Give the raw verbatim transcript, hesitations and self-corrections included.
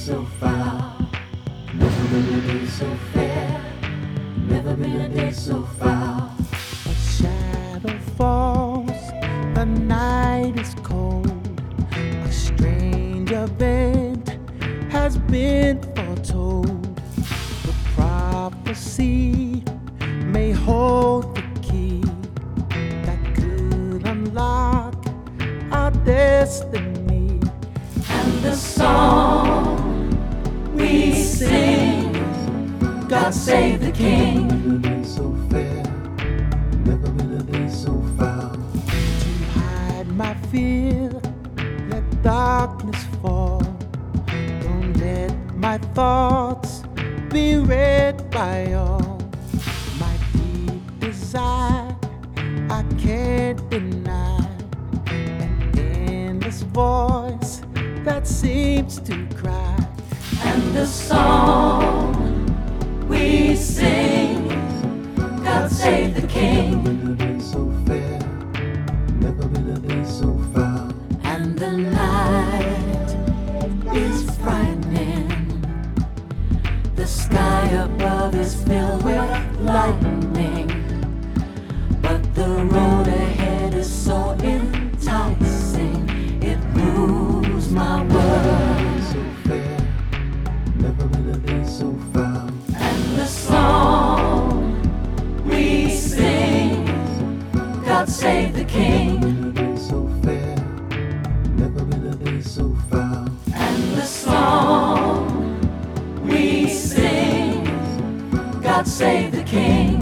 so foul. Never been a day so fair. Never been a day so foul. A shadow falls, the night is cold. A strange event has been foretold. The prophecy may hold the key that could unlock our destiny. And the song we sing, God save the King. Never been a day so fair. Never been a day so foul. To hide my fear, let darkness fall. Don't let my thoughts be read by all. My deep desire I can't deny. An endless voice that seems to cry. And the song we sing, God save the King. Never been a day so fair. Never been a day so foul. And the night is frightening. The sky above is filled with lightning, but the road ahead is so enticing. It rules my world. So fair. Never been a day so foul. And the song we sing, God save the King. Never been a day so fair. Never been a day so foul. And the song we sing, God save the King.